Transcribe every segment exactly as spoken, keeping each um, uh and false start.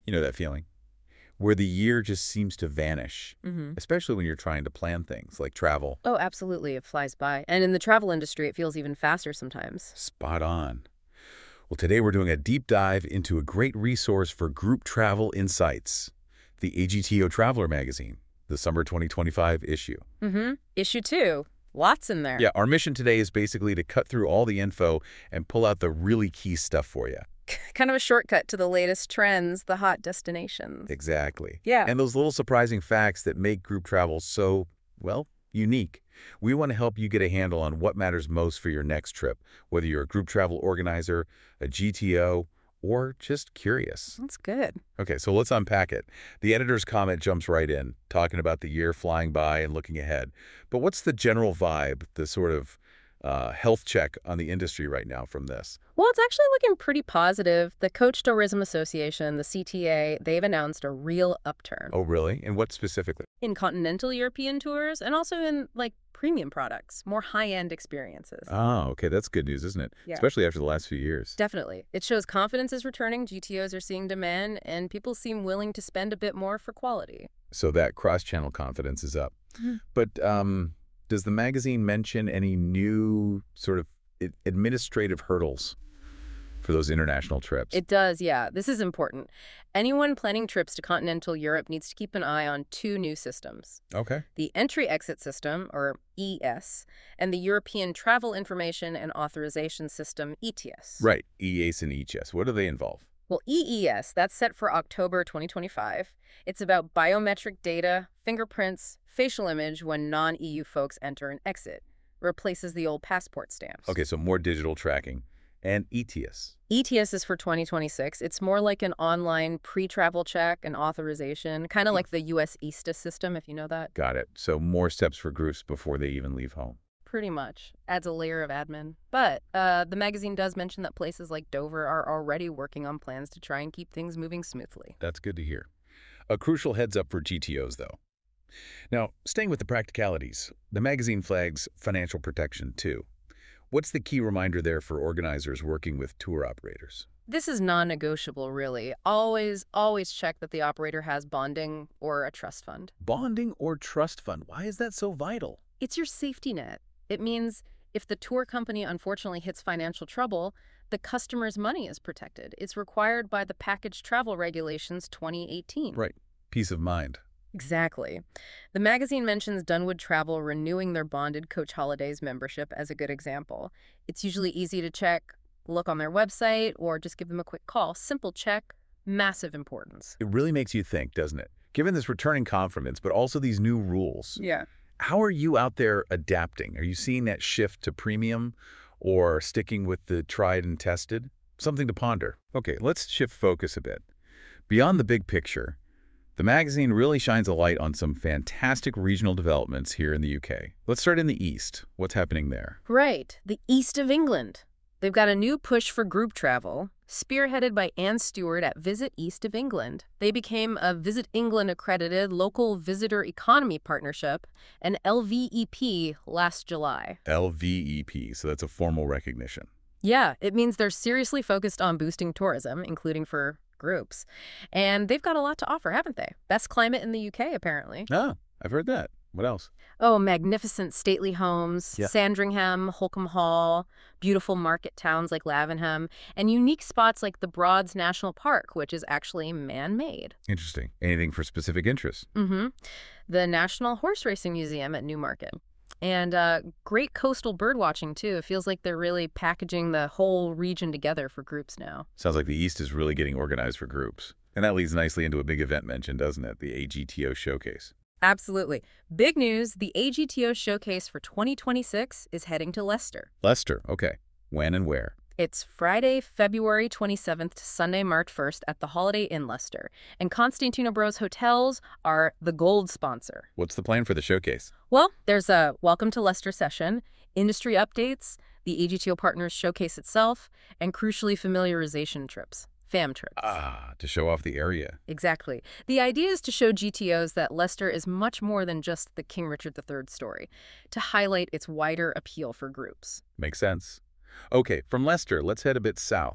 You know that feeling? Where the year just seems to vanish, Hmm. especially when you're trying to plan things like travel. Oh, absolutely. It flies by. And in the travel industry, it feels even faster sometimes. Spot on. Well, today we're doing a deep dive into a great resource for group travel insights, the A G T O Traveler magazine, the summer twenty twenty-five issue. Mm-hmm. Issue two. Lots in there. Yeah, our mission today is basically to cut through all the info and pull out the really key stuff for you. Kind of a shortcut to the latest trends, the hot destinations. Exactly. Yeah. And those little surprising facts that make group travel so, well, unique. We want to help you get a handle on what matters most for your next trip, whether you're a group travel organizer, a G T O, or just curious. That's good. Okay, so let's unpack it. The editor's comment jumps right in, talking about the year flying by and looking ahead. But what's the general vibe, the sort of uh, health check on the industry right now from this? Well, it's actually looking pretty positive. The Coach Tourism Association, the C T A, they've announced a real upturn Oh, really? And what specifically? in continental European tours and also in, like, premium products, more high-end experiences. Oh, okay, that's good news, isn't it? Yeah. Especially after the last few years. Definitely. It shows confidence is returning, G T Os are seeing demand, and people seem willing to spend a bit more for quality. So that cross-channel confidence is up. Mhm. But um, does the magazine mention any new sort of i- administrative hurdles for those international trips? It does, yeah. This is important. Anyone planning trips to continental Europe needs to keep an eye on two new systems: Okay. the Entry-Exit System, or E S, and the European Travel Information and Authorization System, E T S. Right, E A S and E H S. What do they involve? Well, E E S, that's set for October twenty twenty-five. It's about biometric data, fingerprints, facial image when non-E U folks enter and exit. Replaces the old passport stamps. Okay, so more digital tracking. And E T S. E T S is for twenty twenty-six. It's more like an online pre-travel check and authorization, kind of like the U S E S T A system, if you know that. Got it. So more steps for groups before they even leave home. Pretty much. Adds a layer of admin. But uh, the magazine does mention that places like Dover are already working on plans to try and keep things moving smoothly. That's good to hear. A crucial heads up for G T Os, though. Now, staying with the practicalities, the magazine flags financial protection, too. What's the key reminder there for organizers working with tour operators? This is non-negotiable, really. Always, always check that the operator has bonding or a trust fund. Bonding or trust fund? Why is that so vital? It's your safety net. It means if the tour company unfortunately hits financial trouble, the customer's money is protected. It's required by the Package Travel Regulations twenty eighteen. Right. Peace of mind. Exactly. The magazine mentions Dunwood Travel renewing their bonded Coach Holidays membership as a good example. It's usually easy to check, look on their website, or just give them a quick call. Simple check, massive importance. It really makes you think, doesn't it? Given this returning confidence, but also these new rules, Yeah. how are you out there adapting? Are you seeing that shift to premium or sticking with the tried and tested? Something to ponder. Okay, let's shift focus a bit. Beyond the big picture, the magazine really shines a light on some fantastic regional developments here in the U K. Let's start in the East. What's happening there? Right, the East of England. They've got a new push for group travel, spearheaded by Anne Stewart at Visit East of England. They became a Visit England accredited local visitor economy partnership, an L V E P, last July. L V E P, so that's a formal recognition. Yeah, it means they're seriously focused on boosting tourism, including for groups. And they've got a lot to offer, haven't they? Best climate in the U K, apparently. Ah, I've heard that. What else? Oh, magnificent stately homes, Yeah. Sandringham, Holcombe Hall, beautiful market towns like Lavenham, and unique spots like the Broads National Park, which is actually man-made. Interesting. Anything for specific interests? Mm-hmm. The National Horse Racing Museum at Newmarket. And uh, great coastal birdwatching, too. It feels like they're really packaging the whole region together for groups now. Sounds like the East is really getting organized for groups. And that leads nicely into a big event mentioned, doesn't it? The A G T O Showcase. Absolutely. Big news, the A G T O Showcase for twenty twenty-six is heading to Leicester. Leicester, okay. When and where? It's Friday, February twenty-seventh to Sunday, March first at the Holiday Inn Leicester. And Constantino Bros Hotels are the gold sponsor. What's the plan for the showcase? Well, there's a Welcome to Leicester session, industry updates, the A G T O Partners Showcase itself, and crucially familiarization trips. Fam trips. Ah, to show off the area. Exactly. The idea is to show G T Os that Leicester is much more than just the King Richard the Third story, to highlight its wider appeal for groups. Makes sense. Okay, from Leicester, let's head a bit south.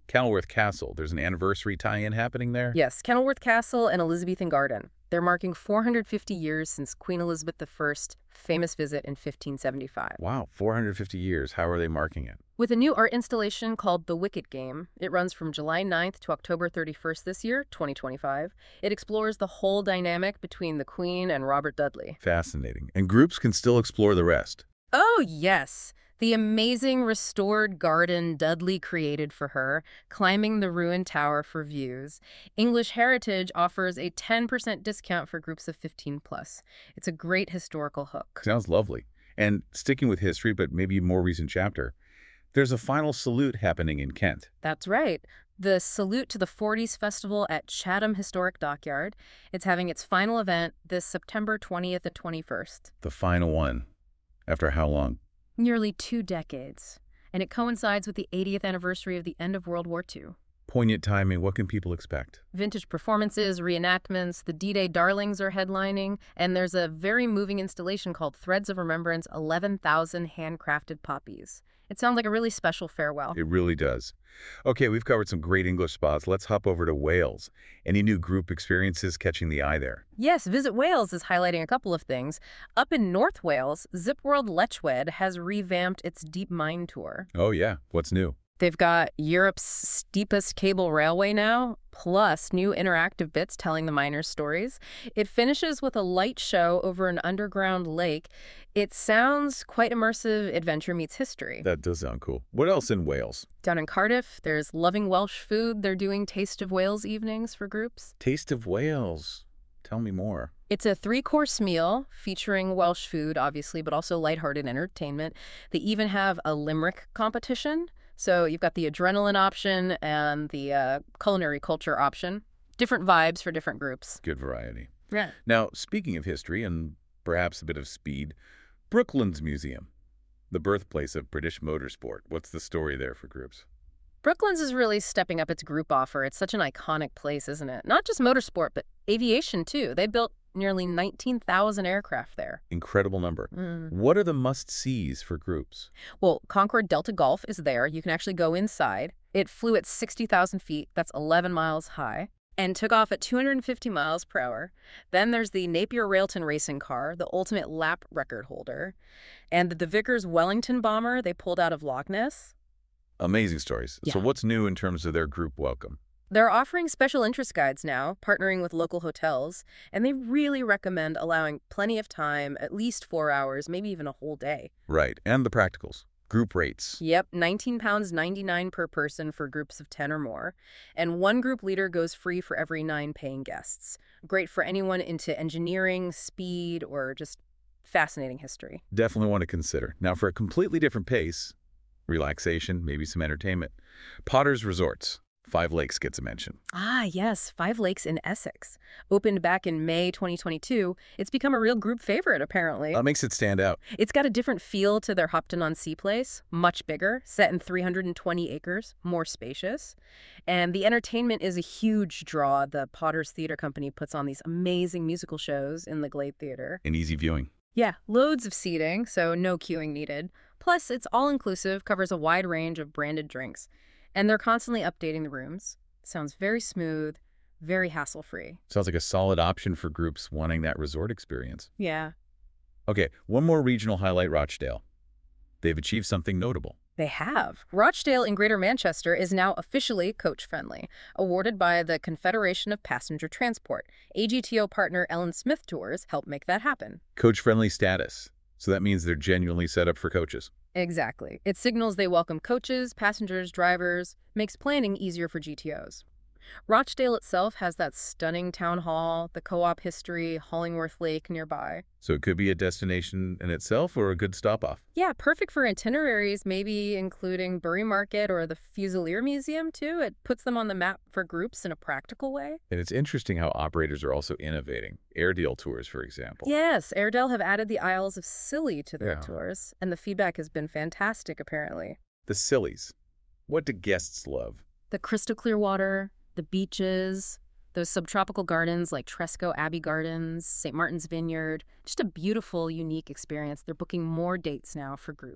Kenilworth Castle, there's an anniversary tie-in happening there? Yes, Kenilworth Castle and Elizabethan Garden. They're marking four hundred fifty years since Queen Elizabeth the First's famous visit in fifteen seventy-five. Wow, four hundred fifty years. How are they marking it? With a new art installation called The Wicket Game. It runs from July ninth to October thirty-first this year, twenty twenty-five. It explores the whole dynamic between the Queen and Robert Dudley. Fascinating. And groups can still explore the rest. Oh, yes. The amazing restored garden Dudley created for her, climbing the ruined tower for views. English Heritage offers a ten percent discount for groups of fifteen plus. It's a great historical hook. Sounds lovely. And sticking with history, but maybe a more recent chapter, there's a final salute happening in Kent. That's right. The Salute to the forties Festival at Chatham Historic Dockyard. It's having its final event this September twentieth and twenty-first. The final one. After how long? Nearly two decades. And it coincides with the eightieth anniversary of the end of World War Two. Poignant timing. What can people expect? Vintage performances, reenactments, the D-Day Darlings are headlining, and there's a very moving installation called Threads of Remembrance, eleven thousand handcrafted poppies. It sounds like a really special farewell. It really does. Okay, we've covered some great English spots. Let's hop over to Wales. Any new group experiences catching the eye there? Yes, Visit Wales is highlighting a couple of things. Up in North Wales, Zip World Letchwed has revamped its Deep Mine Tour. Oh, yeah. What's new? They've got Europe's steepest cable railway now, plus new interactive bits telling the miners' stories. It finishes with a light show over an underground lake. It sounds quite immersive. Adventure meets history. That does sound cool. What else in Wales? Down in Cardiff, there's Loving Welsh Food. They're doing Taste of Wales evenings for groups. Taste of Wales. Tell me more. It's a three-course meal featuring Welsh food, obviously, but also lighthearted entertainment. They even have a limerick competition. So you've got the adrenaline option and the uh, culinary culture option. Different vibes for different groups. Good variety. Yeah. Now, speaking of history and perhaps a bit of speed, Brooklands Museum, the birthplace of British motorsport. What's the story there for groups? Brooklands is really stepping up its group offer. It's such an iconic place, isn't it? Not just motorsport, but aviation, too. They built nearly nineteen thousand aircraft there. Incredible number. Mm. What are the must-sees for groups? Well, Concorde Delta Golf is there. You can actually go inside. It flew at sixty thousand feet. That's eleven miles high. And took off at two hundred fifty miles per hour. Then there's the Napier Railton racing car, the ultimate lap record holder. And the Vickers Wellington bomber they pulled out of Loch Ness. Amazing stories. Yeah. So what's new in terms of their group welcome? They're offering special interest guides now, partnering with local hotels, and they really recommend allowing plenty of time, at least four hours, maybe even a whole day. Right. And the practicals. Group rates. Yep, nineteen pounds ninety-nine per person for groups of ten or more, and one group leader goes free for every nine paying guests. Great for anyone into engineering, speed, or just fascinating history. Definitely want to consider. Now, for a completely different pace, relaxation, maybe some entertainment, Potter's Resorts. Five Lakes gets a mention. Ah, yes, Five Lakes in Essex. Opened back in May twenty twenty-two, it's become a real group favorite, apparently. That makes it stand out. It's got a different feel to their Hopton-on-Sea place, much bigger, set in three hundred twenty acres, more spacious. And the entertainment is a huge draw. The Potter's Theater Company puts on these amazing musical shows in the Glade Theater. And easy viewing. Yeah, loads of seating, so no queuing needed. Plus, it's all-inclusive, covers a wide range of branded drinks. And they're constantly updating the rooms. Sounds very smooth, very hassle-free. Sounds like a solid option for groups wanting that resort experience. Yeah. Okay, one more regional highlight, Rochdale. They've achieved something notable. They have. Rochdale in Greater Manchester is now officially coach-friendly, awarded by the Confederation of Passenger Transport. A G T O partner Ellen Smith Tours helped make that happen. Coach-friendly status. So that means they're genuinely set up for coaches. Exactly. It signals they welcome coaches, passengers, drivers, makes planning easier for G T Os. Rochdale itself has that stunning town hall, the co-op history, Hollingworth Lake nearby. So it could be a destination in itself or a good stop-off. Yeah, perfect for itineraries, maybe including Bury Market or the Fusilier Museum, too. It puts them on the map for groups in a practical way. And it's interesting how operators are also innovating. Airedale tours, for example. Yes, Airedale have added the Isles of Scilly to their Yeah. tours, and the feedback has been fantastic, apparently. The Scillies. What do guests love? The crystal clear water, the beaches, those subtropical gardens like Tresco Abbey Gardens, Saint Martin's Vineyard. Just a beautiful, unique experience. They're booking more dates now for groups.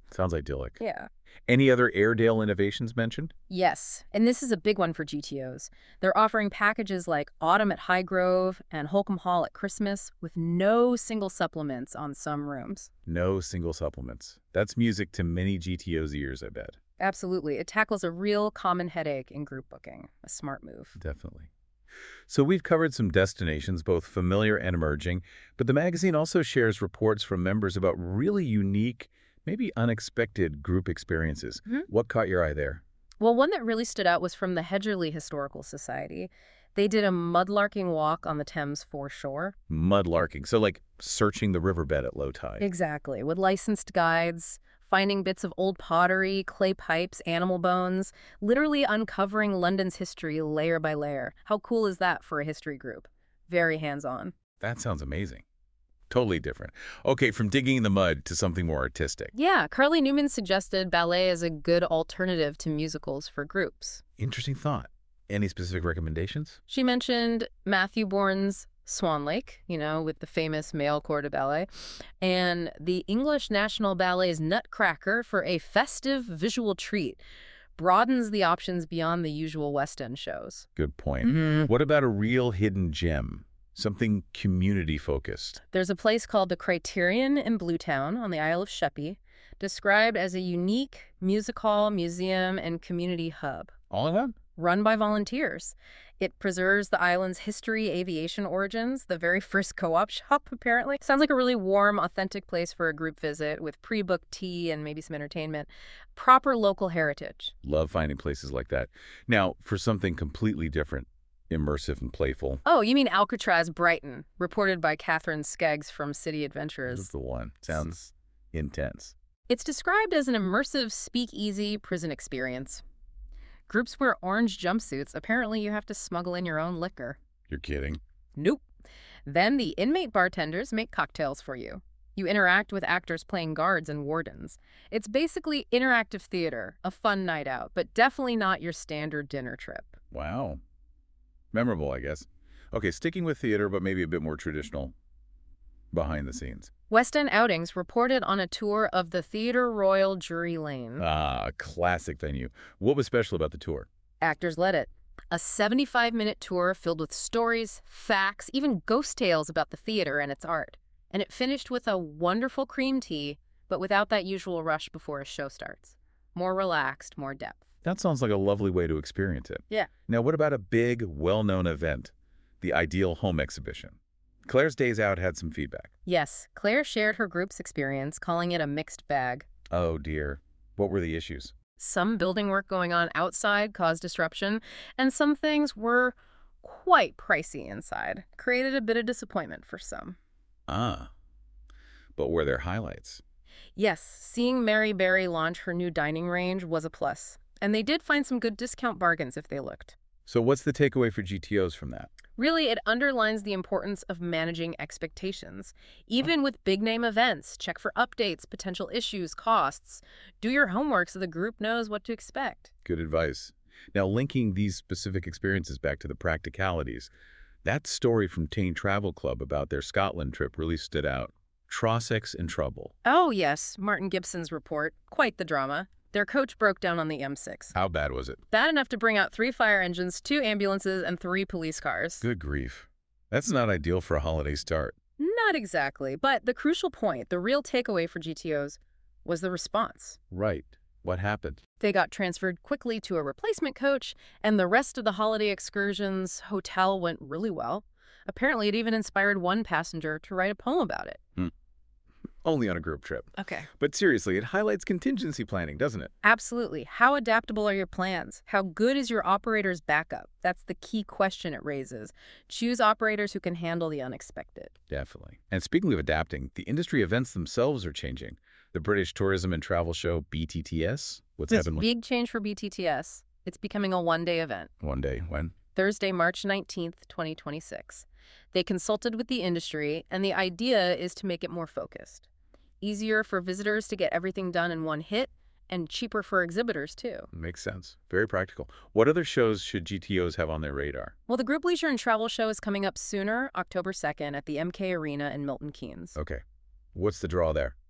Sounds idyllic. Yeah. Any other Airedale innovations mentioned? Yes, and this is a big one for G T Os. They're offering packages like Autumn at Highgrove and Holcomb Hall at Christmas with no single supplements on some rooms. No single supplements. That's music to many G T Os' ears, I bet. Absolutely. It tackles a real common headache in group booking. A smart move. Definitely. So we've covered some destinations, both familiar and emerging, but the magazine also shares reports from members about really unique, maybe unexpected group experiences. Mhm. What caught your eye there? Well, one that really stood out was from the Hedgerley Historical Society. They did a mudlarking walk on the Thames foreshore. Mudlarking, so like searching the riverbed at low tide. Exactly, with licensed guides, finding bits of old pottery, clay pipes, animal bones, literally uncovering London's history layer by layer. How cool is that for a history group? Very hands-on. That sounds amazing. Totally different. Okay, from digging in the mud to something more artistic. Yeah, Carly Newman suggested ballet as a good alternative to musicals for groups. Interesting thought. Any specific recommendations? She mentioned Matthew Bourne's Swan Lake, you know, with the famous male corps de ballet, and the English National Ballet's Nutcracker for a festive visual treat. Broadens the options beyond the usual West End shows. Good point. Mm-hmm. What about a real hidden gem? Something community-focused? There's a place called the Criterion in Bluetown on the Isle of Sheppey, described as a unique music hall, museum, and community hub. All in one? Run by volunteers. It preserves the island's history, aviation origins, the very first co-op shop, apparently. Sounds like a really warm, authentic place for a group visit with pre-booked tea and maybe some entertainment. Proper local heritage. Love finding places like that. Now, for something completely different, immersive and playful. Oh, you mean Alcatraz Brighton, reported by Catherine Skeggs from City This Adventurers. is the one. Sounds intense. It's described as an immersive speakeasy prison experience. Groups wear orange jumpsuits. Apparently, you have to smuggle in your own liquor. You're kidding. Nope. Then the inmate bartenders make cocktails for you. You interact with actors playing guards and wardens. It's basically interactive theater, a fun night out, but definitely not your standard dinner trip. Wow. Memorable, I guess. Okay, sticking with theater, but maybe a bit more traditional. Behind the scenes. West End Outings reported on a tour of the Theatre Royal Drury Lane. Ah, a classic venue. What was special about the tour? Actors led it. A seventy-five minute tour filled with stories, facts, even ghost tales about the theater and its art. And it finished with a wonderful cream tea, but without that usual rush before a show starts. More relaxed, more depth. That sounds like a lovely way to experience it. Yeah. Now, what about a big, well-known event? The Ideal Home Exhibition. Claire's Days Out had some feedback. Yes, Claire shared her group's experience, calling it a mixed bag. Oh, dear. What were the issues? Some building work going on outside caused disruption, and some things were quite pricey inside. Created a bit of disappointment for some. Ah. But were there highlights? Yes, seeing Mary Berry launch her new dining range was a plus. And they did find some good discount bargains if they looked. So what's the takeaway for G T Os from that? Really, it underlines the importance of managing expectations. Even with big-name events, check for updates, potential issues, costs. Do your homework so the group knows what to expect. Good advice. Now, linking these specific experiences back to the practicalities, that story from Tain Travel Club about their Scotland trip really stood out. Trossachs in trouble. Oh, yes, Martin Gibson's report. Quite the drama. Their coach broke down on the M six. How bad was it? Bad enough to bring out three fire engines, two ambulances, and three police cars. Good grief. That's not ideal for a holiday start. Not exactly, but the crucial point, the real takeaway for G T Os, was the response. Right. What happened? They got transferred quickly to a replacement coach, and the rest of the holiday excursion's hotel went really well. Apparently, it even inspired one passenger to write a poem about it. Hmm. Only on a group trip. Okay. But seriously, it highlights contingency planning, doesn't it? Absolutely. How adaptable are your plans? How good is your operator's backup? That's the key question it raises. Choose operators who can handle the unexpected. Definitely. And speaking of adapting, the industry events themselves are changing. The British Tourism and Travel Show, B T T S, what's It's happened? big change for B T T S. It's becoming a one-day event. One day. When? Thursday, March nineteenth, twenty twenty-six. They consulted with the industry, and the idea is to make it more focused. Easier for visitors to get everything done in one hit, and cheaper for exhibitors, too. Makes sense. Very practical. What other shows should G T Os have on their radar? Well, the Group Leisure and Travel Show is coming up sooner, October second, at the M K Arena in Milton Keynes. Okay. What's the draw there?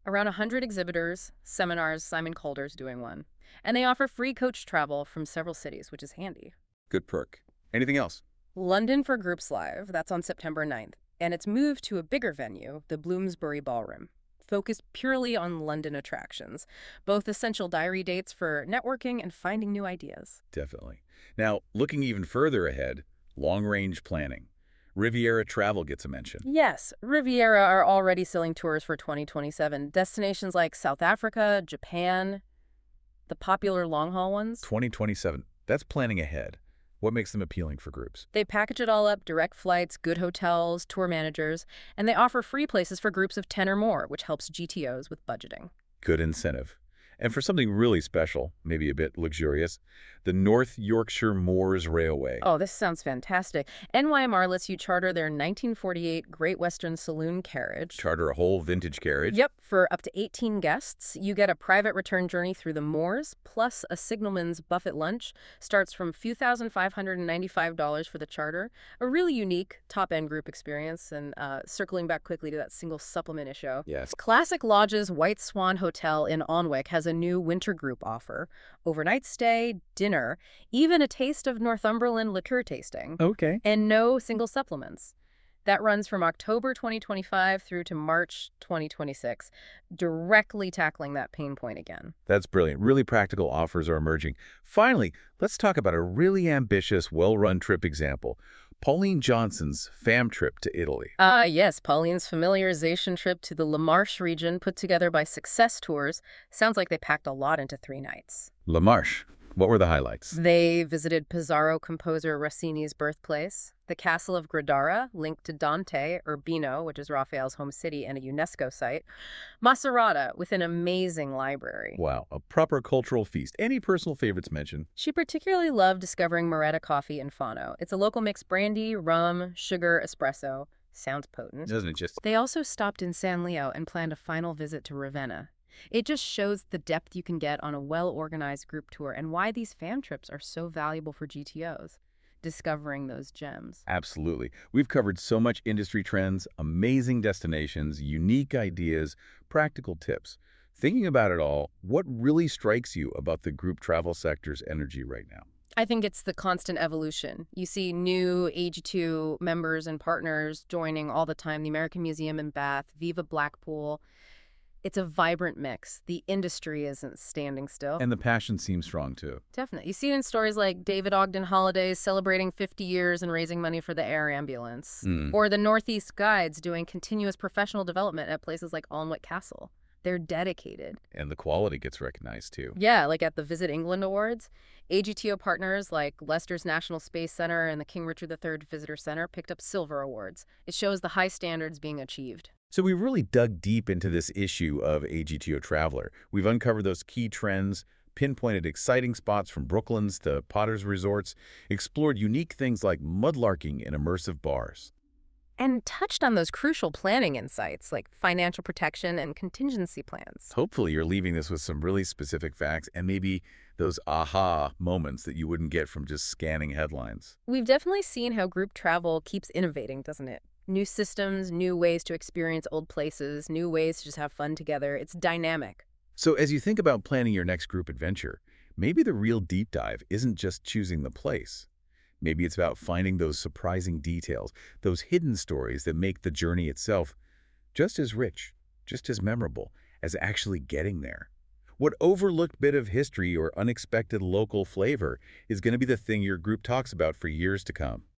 Around one hundred exhibitors, seminars, Simon Calder's doing one. And they offer free coach travel from several cities, which is handy. Good perk. Anything else? London for Groups Live, that's on September ninth. And it's moved to a bigger venue, the Bloomsbury Ballroom, focused purely on London attractions, both essential diary dates for networking and finding new ideas. Definitely. Now, looking even further ahead, long-range planning. Riviera Travel gets a mention. Yes, Riviera are already selling tours for twenty twenty-seven. Destinations like South Africa, Japan, the popular long-haul ones. twenty twenty-seven. That's planning ahead. What makes them appealing for groups? They package it all up, direct flights, good hotels, tour managers, and they offer free places for groups of ten or more, which helps G T Os with budgeting. Good incentive. And for something really special, maybe a bit luxurious, the North Yorkshire Moors Railway. Oh, this sounds fantastic. N Y M R lets you charter their nineteen forty-eight Great Western Saloon carriage. Charter a whole vintage carriage. Yep, for up to eighteen guests. You get a private return journey through the moors, plus a signalman's buffet lunch. Starts from a few thousand five hundred ninety-five dollars for the charter. A really unique top-end group experience. And uh, circling back quickly to that single supplement issue. Yes. Classic Lodge's White Swan Hotel in Alnwick has a new winter group offer. Overnight stay, dinner, even a taste of Northumberland liqueur tasting. Okay. And no single supplements. That runs from October twenty twenty-five through to March twenty twenty-six, directly tackling that pain point again. That's brilliant. Really practical offers are emerging. Finally, let's talk about a really ambitious, well-run trip example. Pauline Johnson's fam trip to Italy. Ah, uh, yes, Pauline's familiarization trip to the La Marche region put together by Success Tours. Sounds like they packed a lot into three nights. La Marche. What were the highlights? They visited Pizarro composer Rossini's birthplace, the castle of Gradara, linked to Dante, Urbino, which is Raphael's home city and a UNESCO site, Macerata, with an amazing library. Wow, a proper cultural feast. Any personal favorites mentioned? She particularly loved discovering Moretta coffee in Fano. It's a local mixed brandy, rum, sugar, espresso. Sounds potent. Doesn't it just... They also stopped in San Leo and planned a final visit to Ravenna. It just shows the depth you can get on a well-organized group tour and why these fam trips are so valuable for G T Os, discovering those gems. Absolutely. We've covered so much industry trends, amazing destinations, unique ideas, practical tips. Thinking about it all, what really strikes you about the group travel sector's energy right now? I think it's the constant evolution. You see new A G T O members and partners joining all the time, the American Museum in Bath, Viva Blackpool. It's a vibrant mix. The industry isn't standing still. And the passion seems strong, too. Definitely. You see it in stories like David Ogden Holidays celebrating fifty years and raising money for the air ambulance. Mm. Or the Northeast Guides doing continuous professional development at places like Alnwick Castle. They're dedicated. And the quality gets recognized, too. Yeah, like at the Visit England Awards. A G T O partners like Leicester's National Space Center and the King Richard the Third Visitor Center picked up silver awards. It shows the high standards being achieved. So we really dug deep into this issue of A G T O Traveler. We've uncovered those key trends, pinpointed exciting spots from Brooklands to Potter's Resorts, explored unique things like mudlarking and immersive bars. And touched on those crucial planning insights like financial protection and contingency plans. Hopefully you're leaving this with some really specific facts and maybe those aha moments that you wouldn't get from just scanning headlines. We've definitely seen how group travel keeps innovating, doesn't it? New systems, new ways to experience old places, new ways to just have fun together. It's dynamic. So as you think about planning your next group adventure, maybe the real deep dive isn't just choosing the place. Maybe it's about finding those surprising details, those hidden stories that make the journey itself just as rich, just as memorable as actually getting there. What overlooked bit of history or unexpected local flavor is going to be the thing your group talks about for years to come?